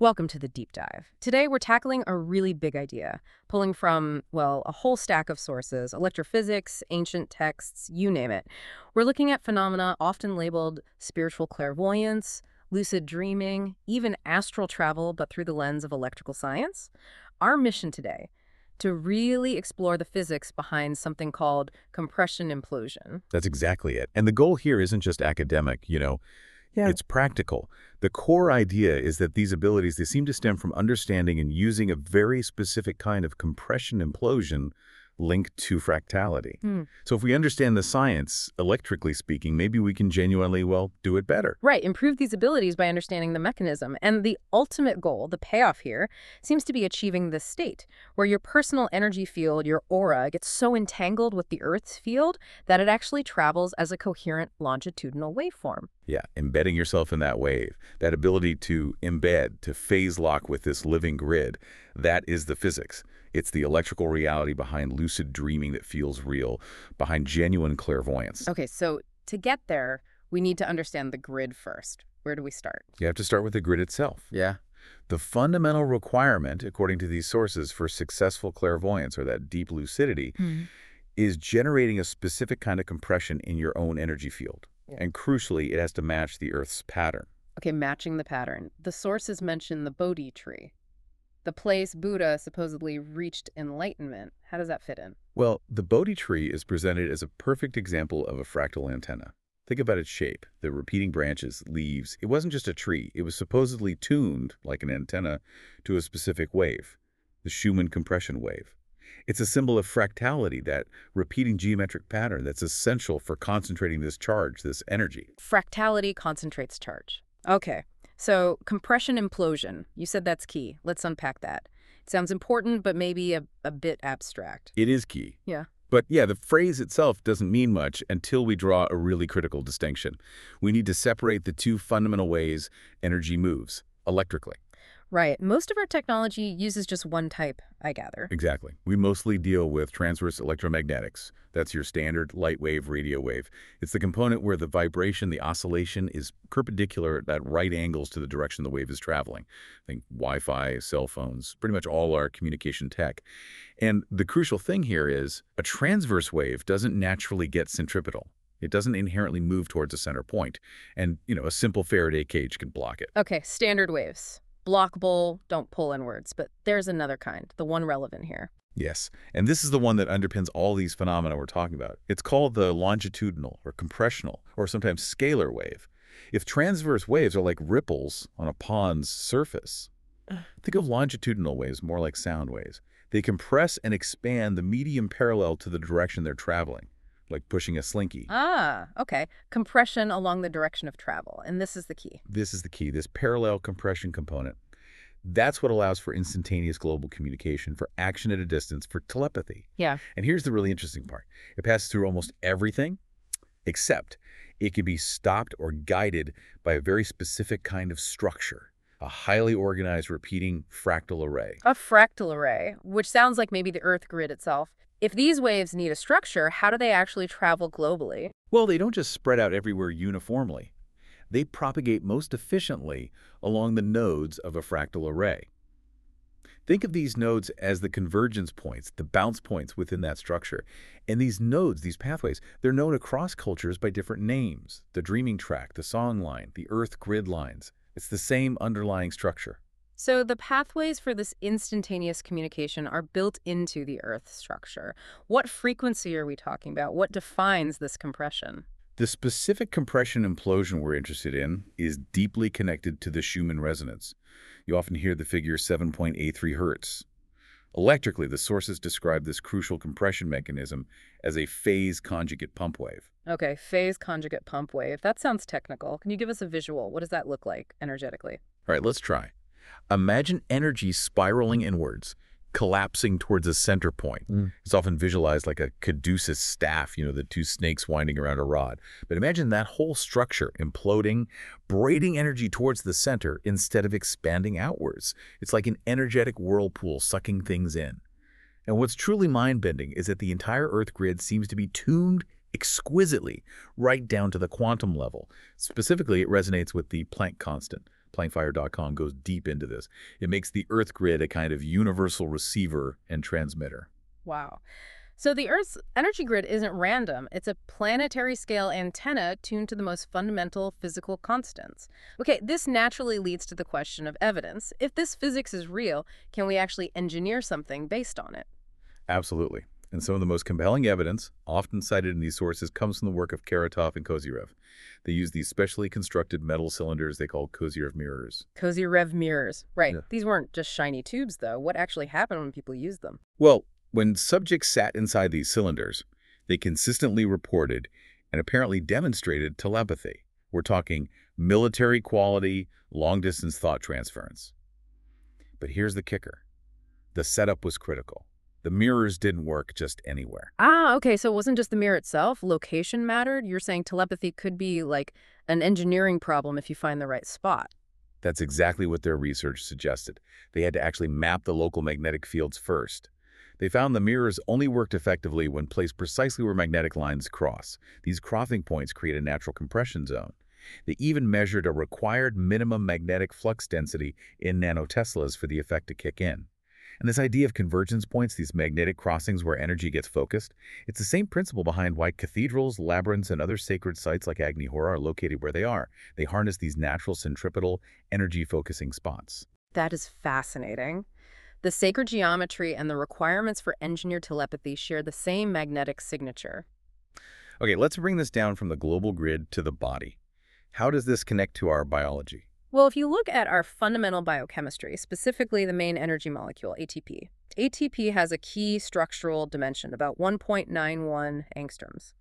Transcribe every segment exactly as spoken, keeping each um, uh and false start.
Welcome to the deep dive. Today we're tackling a really big idea, pulling from, well, a whole stack of sources, electrophysics, ancient texts, you name it. We're looking at phenomena often labeled spiritual clairvoyance, lucid dreaming, even astral travel, but through the lens of electrical science. Our mission today, to really explore the physics behind something called compression implosion. That's exactly it. And the goal here isn't just academic, you know. Yeah. It's practical. The core idea is that these abilities, they seem to stem from understanding and using a very specific kind of compression implosion linked to fractality. Hmm. So if we understand the science, electrically speaking, maybe we can genuinely, well, do it better. Right, improve these abilities by understanding the mechanism. And the ultimate goal, the payoff here, seems to be achieving this state, where your personal energy field, your aura, gets so entangled with the Earth's field that it actually travels as a coherent longitudinal waveform. Yeah, embedding yourself in that wave, that ability to embed, to phase lock with this living grid, that is the physics. It's the electrical reality behind lucid dreaming that feels real, behind genuine clairvoyance. Okay, so to get there, we need to understand the grid first. Where do we start? You have to start with the grid itself. Yeah. The fundamental requirement, according to these sources, for successful clairvoyance, or that deep lucidity, Mm-hmm. is generating a specific kind of compression in your own energy field. Yeah. And crucially, it has to match the Earth's pattern. Okay, matching the pattern. The sources mention the Bodhi tree, the place Buddha supposedly reached enlightenment. How does that fit in? Well, the Bodhi tree is presented as a perfect example of a fractal antenna. Think about its shape, the repeating branches, leaves. It wasn't just a tree. It was supposedly tuned, like an antenna, to a specific wave, the Schumann compression wave. It's a symbol of fractality, that repeating geometric pattern that's essential for concentrating this charge, this energy. Fractality concentrates charge. Okay, so compression implosion. You said that's key. Let's unpack that. It sounds important, but maybe a, a bit abstract. It is key. Yeah. But yeah, the phrase itself doesn't mean much until we draw a really critical distinction. We need to separate the two fundamental ways energy moves, electrically. Right. Most of our technology uses just one type, I gather. Exactly. We mostly deal with transverse electromagnetics. That's your standard light wave, radio wave. It's the component where the vibration, the oscillation, is perpendicular at right angles to the direction the wave is traveling. Think Wi-Fi, cell phones, pretty much all our communication tech. And the crucial thing here is a transverse wave doesn't naturally get centripetal. It doesn't inherently move towards a center point. And, you know, a simple Faraday cage can block it. Okay, standard waves. Blockable, don't pull inwards, but there's another kind, the one relevant here. Yes, and this is the one that underpins all these phenomena we're talking about. It's called the longitudinal or compressional or sometimes scalar wave. If transverse waves are like ripples on a pond's surface, think of longitudinal waves more like sound waves. They compress and expand the medium parallel to the direction they're traveling, like pushing a slinky. Ah, okay. Compression along the direction of travel, and this is the key. This is the key, this parallel compression component. That's what allows for instantaneous global communication, for action at a distance, for telepathy. Yeah. And here's the really interesting part. It passes through almost everything, except it can be stopped or guided by a very specific kind of structure, a highly organized repeating fractal array. A fractal array, which sounds like maybe the Earth grid itself. If these waves need a structure, how do they actually travel globally? Well, they don't just spread out everywhere uniformly. They propagate most efficiently along the nodes of a fractal array. Think of these nodes as the convergence points, the bounce points within that structure. And these nodes, these pathways, they're known across cultures by different names. The dreaming track, the song line, the Earth grid lines. It's the same underlying structure. So the pathways for this instantaneous communication are built into the Earth structure. What frequency are we talking about? What defines this compression? The specific compression implosion we're interested in is deeply connected to the Schumann resonance. You often hear the figure seven point eight three hertz. Electrically, the sources describe this crucial compression mechanism as a phase conjugate pump wave. Okay, phase conjugate pump wave. That sounds technical. Can you give us a visual? What does that look like energetically? All right, let's try. Imagine energy spiraling inwards, collapsing towards a center point. Mm. It's often visualized like a caduceus staff, you know, the two snakes winding around a rod. But imagine that whole structure imploding, braiding energy towards the center instead of expanding outwards. It's like an energetic whirlpool sucking things in. And what's truly mind-bending is that the entire Earth grid seems to be tuned exquisitely, right down to the quantum level. Specifically, it resonates with the Planck constant, Plankfire dot com goes deep into this. It makes the Earth grid a kind of universal receiver and transmitter. Wow. So the Earth's energy grid isn't random. It's a planetary scale antenna tuned to the most fundamental physical constants. Okay, this naturally leads to the question of evidence. If this physics is real, can we actually engineer something based on it? Absolutely. And some of the most compelling evidence, often cited in these sources, comes from the work of Karatov and Kozyrev. They use these specially constructed metal cylinders they call Kozyrev mirrors. Kozyrev mirrors. Right. Yeah. These weren't just shiny tubes, though. What actually happened when people used them? Well, when subjects sat inside these cylinders, they consistently reported and apparently demonstrated telepathy. We're talking military quality, long-distance thought transference. But here's the kicker. The setup was critical. The mirrors didn't work just anywhere. Ah, okay, so it wasn't just the mirror itself. Location mattered? You're saying telepathy could be like an engineering problem if you find the right spot. That's exactly what their research suggested. They had to actually map the local magnetic fields first. They found the mirrors only worked effectively when placed precisely where magnetic lines cross. These crossing points create a natural compression zone. They even measured a required minimum magnetic flux density in nanoteslas for the effect to kick in. And this idea of convergence points, these magnetic crossings where energy gets focused, it's the same principle behind why cathedrals, labyrinths, and other sacred sites like Agni Hora are located where they are. They harness these natural centripetal energy-focusing spots. That is fascinating. The sacred geometry and the requirements for engineered telepathy share the same magnetic signature. Okay, let's bring this down from the global grid to the body. How does this connect to our biology? Well, if you look at our fundamental biochemistry, specifically the main energy molecule, A T P, A T P has a key structural dimension, about one point nine one angstroms.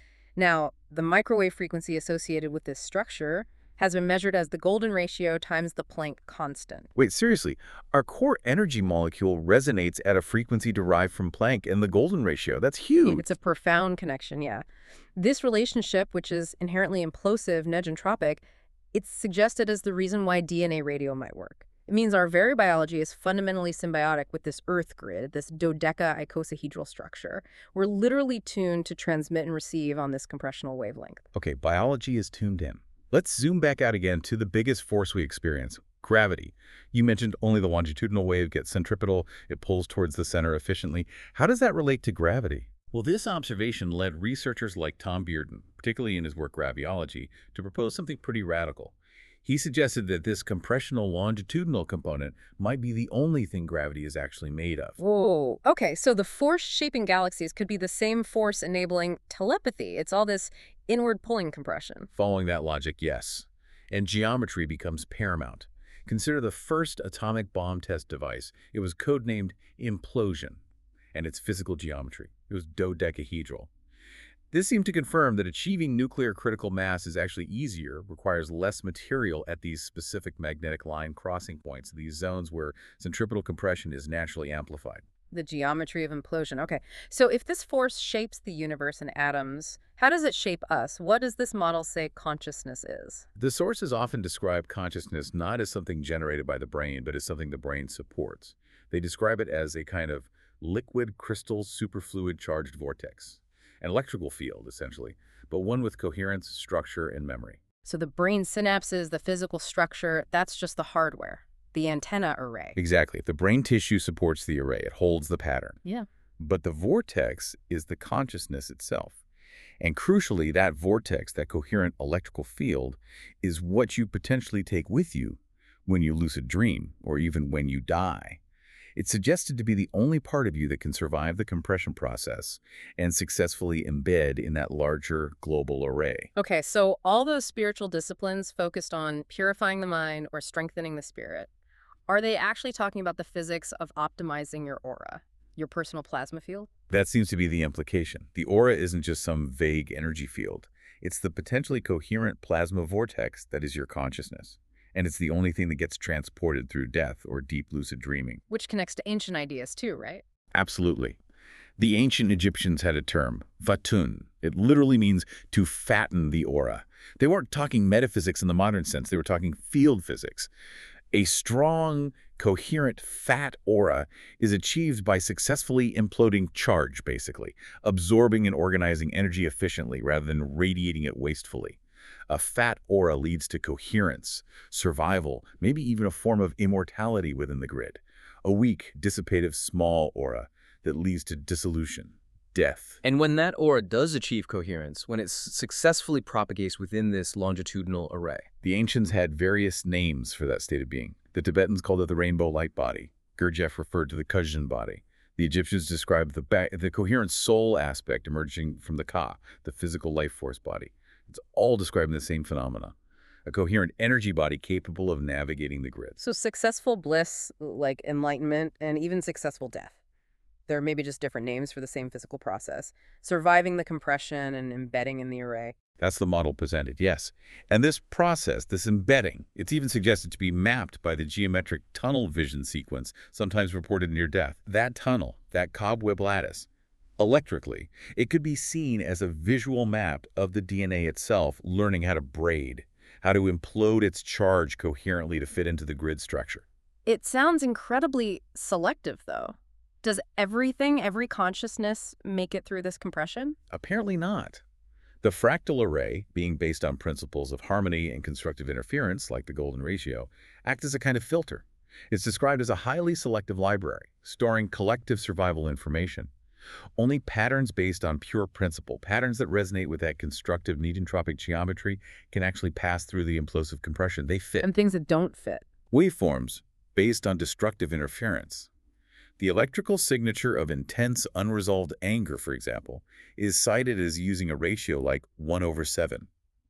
Now, the microwave frequency associated with this structure has been measured as the golden ratio times the Planck constant. Wait, seriously, our core energy molecule resonates at a frequency derived from Planck and the golden ratio. That's huge. It's a profound connection, yeah. This relationship, which is inherently implosive, negentropic, it's suggested as the reason why D N A radio might work. It means our very biology is fundamentally symbiotic with this Earth grid, this dodeca-icosahedral structure. We're literally tuned to transmit and receive on this compressional wavelength. Okay, biology is tuned in. Let's zoom back out again to the biggest force we experience, gravity. You mentioned only the longitudinal wave gets centripetal, it pulls towards the center efficiently. How does that relate to gravity? Well, this observation led researchers like Tom Bearden, particularly in his work Graviology, to propose something pretty radical. He suggested that this compressional longitudinal component might be the only thing gravity is actually made of. Whoa. Okay, so the force shaping galaxies could be the same force enabling telepathy. It's all this inward pulling compression. Following that logic, yes. And geometry becomes paramount. Consider the first atomic bomb test device. It was codenamed Implosion, and its physical geometry. It was dodecahedral. This seemed to confirm that achieving nuclear critical mass is actually easier, requires less material at these specific magnetic line crossing points, these zones where centripetal compression is naturally amplified. The geometry of implosion. Okay, so if this force shapes the universe and atoms, how does it shape us? What does this model say consciousness is? The sources often describe consciousness not as something generated by the brain, but as something the brain supports. They describe it as a kind of liquid crystal superfluid charged vortex. An electrical field, essentially, but one with coherence, structure, and memory. So the brain synapses, the physical structure, that's just the hardware, the antenna array. Exactly. The brain tissue supports the array. It holds the pattern. Yeah. But the vortex is the consciousness itself. And crucially, that vortex, that coherent electrical field, is what you potentially take with you when you lucid dream or even when you die. It's suggested to be the only part of you that can survive the compression process and successfully embed in that larger global array. Okay, so all those spiritual disciplines focused on purifying the mind or strengthening the spirit, are they actually talking about the physics of optimizing your aura, your personal plasma field? That seems to be the implication. The aura isn't just some vague energy field. It's the potentially coherent plasma vortex that is your consciousness. And it's the only thing that gets transported through death or deep lucid dreaming. Which connects to ancient ideas too, right? Absolutely. The ancient Egyptians had a term, fatun. It literally means to fatten the aura. They weren't talking metaphysics in the modern sense. They were talking field physics. A strong, coherent, fat aura is achieved by successfully imploding charge, basically, absorbing and organizing energy efficiently rather than radiating it wastefully. A fat aura leads to coherence, survival, maybe even a form of immortality within the grid. A weak, dissipative, small aura that leads to dissolution, death. And when that aura does achieve coherence, when it s- successfully propagates within this longitudinal array. The ancients had various names for that state of being. The Tibetans called it the rainbow light body. Gurdjieff referred to the Kujin body. The Egyptians described the, ba the coherent soul aspect emerging from the Ka, the physical life force body. It's all describing the same phenomena. A coherent energy body capable of navigating the grid. So successful bliss, like enlightenment, and even successful death. There are maybe just different names for the same physical process. Surviving the compression and embedding in the array. That's the model presented, yes. And this process, this embedding, it's even suggested to be mapped by the geometric tunnel vision sequence, sometimes reported near death. That tunnel, that cobweb lattice, electrically, it could be seen as a visual map of the D N A itself learning how to braid, how to implode its charge coherently to fit into the grid structure. It sounds incredibly selective, though. Does everything, every consciousness, make it through this compression? Apparently not. The fractal array, being based on principles of harmony and constructive interference, like the golden ratio, act as a kind of filter. It's described as a highly selective library, storing collective survival information. Only patterns based on pure principle, patterns that resonate with that constructive needlentropic geometry, can actually pass through the implosive compression. They fit. And things that don't fit. Waveforms based on destructive interference. The electrical signature of intense, unresolved anger, for example, is cited as using a ratio like one over seven.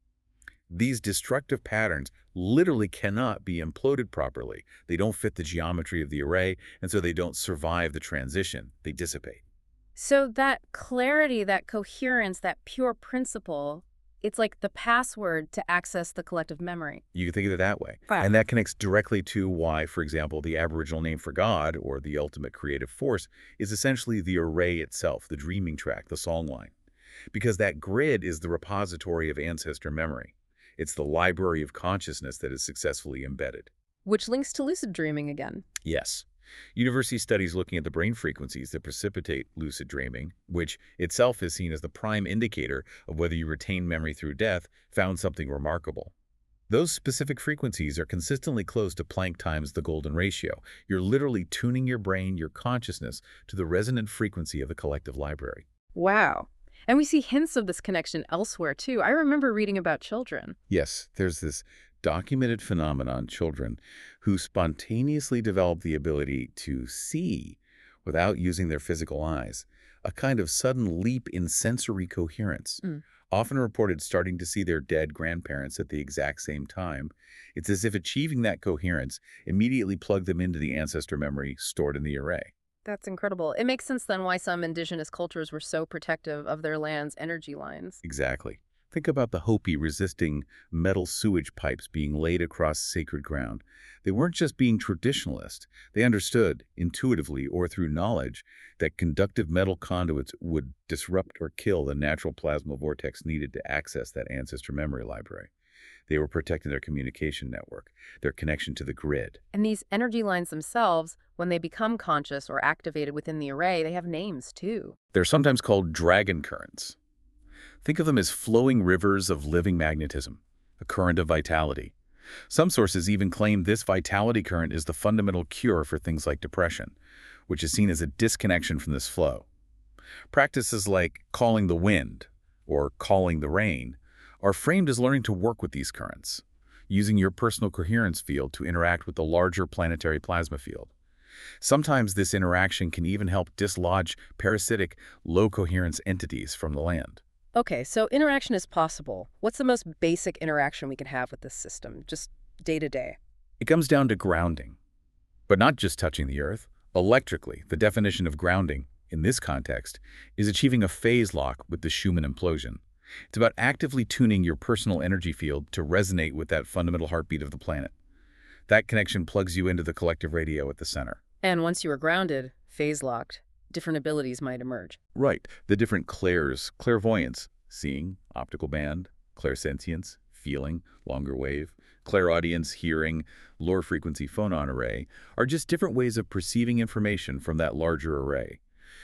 These destructive patterns literally cannot be imploded properly. They don't fit the geometry of the array, and so they don't survive the transition. They dissipate. So that clarity, that coherence, that pure principle, it's like the password to access the collective memory. You can think of it that way. Right. And that connects directly to why, for example, the Aboriginal name for God, or the ultimate creative force, is essentially the array itself, the dreaming track, the songline. Because that grid is the repository of ancestor memory. It's the library of consciousness that is successfully embedded. Which links to lucid dreaming again. Yes. University studies looking at the brain frequencies that precipitate lucid dreaming, which itself is seen as the prime indicator of whether you retain memory through death, found something remarkable. Those specific frequencies are consistently close to Planck times the golden ratio. You're literally tuning your brain, your consciousness, to the resonant frequency of the collective library. Wow. And we see hints of this connection elsewhere, too. I remember reading about children. Yes, there's this documented phenomenon, children who spontaneously develop the ability to see without using their physical eyes, a kind of sudden leap in sensory coherence. Mm. Often reported starting to see their dead grandparents at the exact same time. It's as if achieving that coherence immediately plugged them into the ancestor memory stored in the array. That's incredible. It makes sense then why some indigenous cultures were so protective of their land's energy lines. Exactly. Think about the Hopi resisting metal sewage pipes being laid across sacred ground. They weren't just being traditionalist. They understood, intuitively or through knowledge, that conductive metal conduits would disrupt or kill the natural plasma vortex needed to access that ancestor memory library. They were protecting their communication network, their connection to the grid. And these energy lines themselves, when they become conscious or activated within the array, they have names, too. They're sometimes called dragon currents. Think of them as flowing rivers of living magnetism, a current of vitality. Some sources even claim this vitality current is the fundamental cure for things like depression, which is seen as a disconnection from this flow. Practices like calling the wind or calling the rain are framed as learning to work with these currents, using your personal coherence field to interact with the larger planetary plasma field. Sometimes this interaction can even help dislodge parasitic, low-coherence entities from the land. Okay, so interaction is possible. What's the most basic interaction we can have with this system, just day to day? It comes down to grounding, but not just touching the Earth. Electrically, the definition of grounding, in this context, is achieving a phase lock with the Schumann implosion. It's about actively tuning your personal energy field to resonate with that fundamental heartbeat of the planet. That connection plugs you into the collective radio at the center. And once you are grounded, phase-locked, different abilities might emerge. Right. The different clairs, clairvoyance, seeing, optical band, clairsentience, feeling, longer wave, clairaudience, hearing, lower frequency phonon array, are just different ways of perceiving information from that larger array.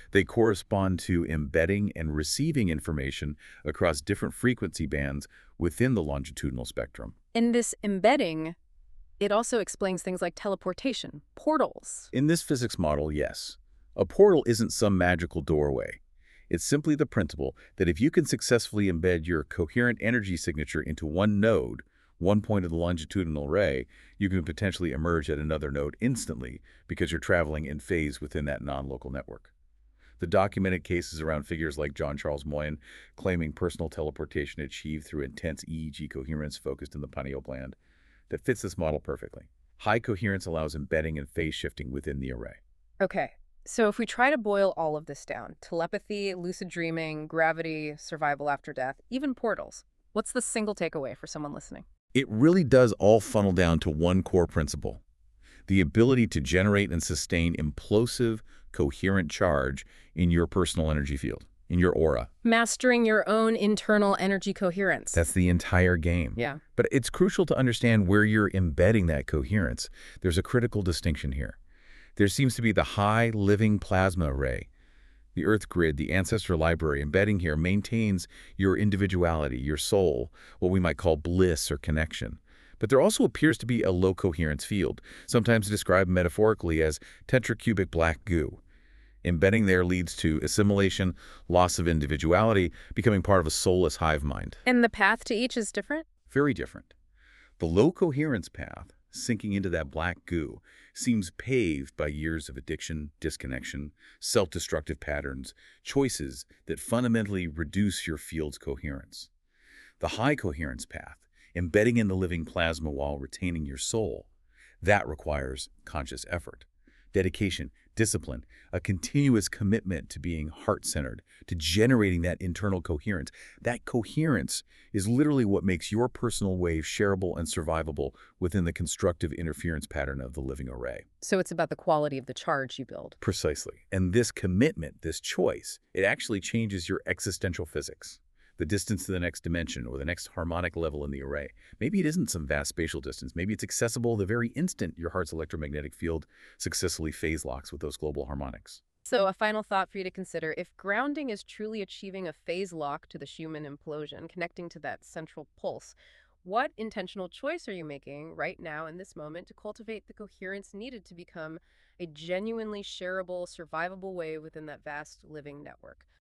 They correspond to embedding and receiving information across different frequency bands within the longitudinal spectrum. In this embedding, it also explains things like teleportation, portals. In this physics model, yes. A portal isn't some magical doorway. It's simply the principle that if you can successfully embed your coherent energy signature into one node, one point of the longitudinal array, you can potentially emerge at another node instantly because you're traveling in phase within that non-local network. The documented cases around figures like John Charles Moyen claiming personal teleportation achieved through intense E E G coherence focused in the pineal gland that fits this model perfectly. High coherence allows embedding and phase shifting within the array. Okay, so if we try to boil all of this down, telepathy, lucid dreaming, gravity, survival after death, even portals, what's the single takeaway for someone listening? It really does all funnel down to one core principle: the ability to generate and sustain implosive, coherent charge in your personal energy field, in your aura. Mastering your own internal energy coherence. That's the entire game. Yeah. But it's crucial to understand where you're embedding that coherence. There's a critical distinction here. There seems to be the high living plasma array. The Earth grid, the ancestor library embedding here maintains your individuality, your soul, what we might call bliss or connection. But there also appears to be a low coherence field, sometimes described metaphorically as tetracubic black goo. Embedding there leads to assimilation, loss of individuality, becoming part of a soulless hive mind. And the path to each is different? Very different. The low coherence path, sinking into that black goo, seems paved by years of addiction, disconnection, self-destructive patterns, choices that fundamentally reduce your field's coherence. The high coherence path, embedding in the living plasma while retaining your soul, that requires conscious effort, dedication, discipline, a continuous commitment to being heart-centered, to generating that internal coherence. That coherence is literally what makes your personal wave shareable and survivable within the constructive interference pattern of the living array. So it's about the quality of the charge you build. Precisely. And this commitment, this choice, it actually changes your existential physics. The distance to the next dimension or the next harmonic level in the array. Maybe it isn't some vast spatial distance. Maybe it's accessible the very instant your heart's electromagnetic field successfully phase locks with those global harmonics. So a final thought for you to consider: if grounding is truly achieving a phase lock to the Schumann implosion, connecting to that central pulse, what intentional choice are you making right now in this moment to cultivate the coherence needed to become a genuinely shareable, survivable wave within that vast living network?